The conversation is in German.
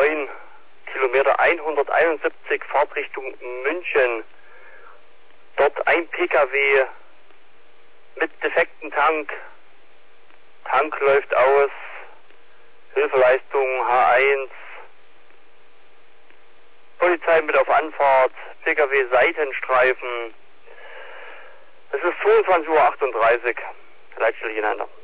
9, Kilometer 171, Fahrtrichtung München. Dort ein PKW mit defektem Tank. Tank läuft aus. Hilfeleistung H1. Polizei mit auf Anfahrt. PKW Seitenstreifen. Es ist 22:38 Uhr. Leitstelle Gegeneinander.